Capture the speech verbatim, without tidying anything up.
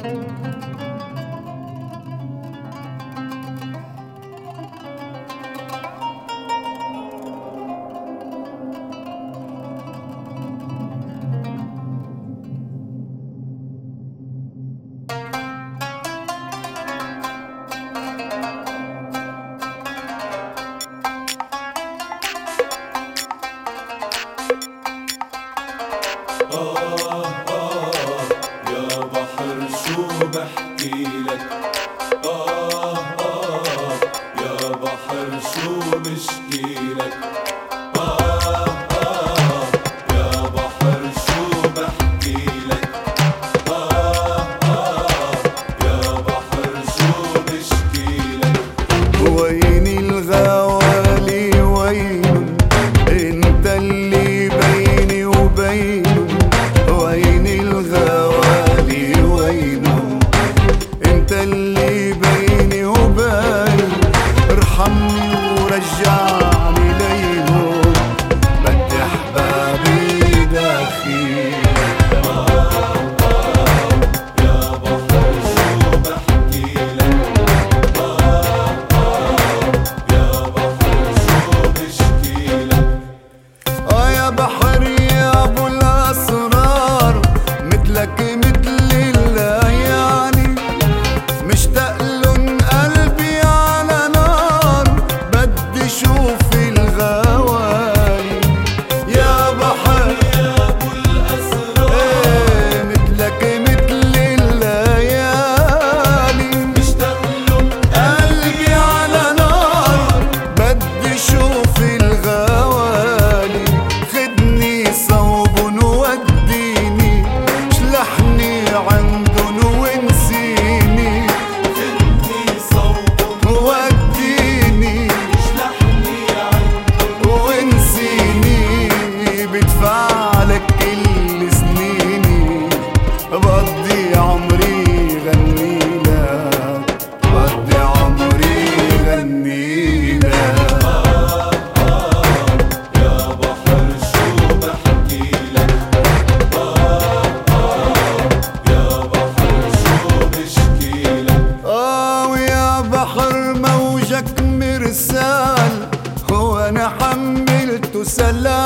آه آه يا بحر شو بحكيلك. آه آه يا بحر شو بشكيلك. آه آه يا بحر شو بحكيلك. آه آه يا بحر شو بشكيلك. وين الغوالي وين انت اللي بيني وبينه. وين الغوالي وينه انت اللي بيني وبينه. ارحمني ورجعني لينه بدي احبابي داخلي. بدي عمري غني لك بدي عمري غني لك. آه آه يا بحر شو بحكيلك. آه آه يا بحر شو بشكيلك. آه ويا بحر موجك مرسال هو أنا حملته سلام.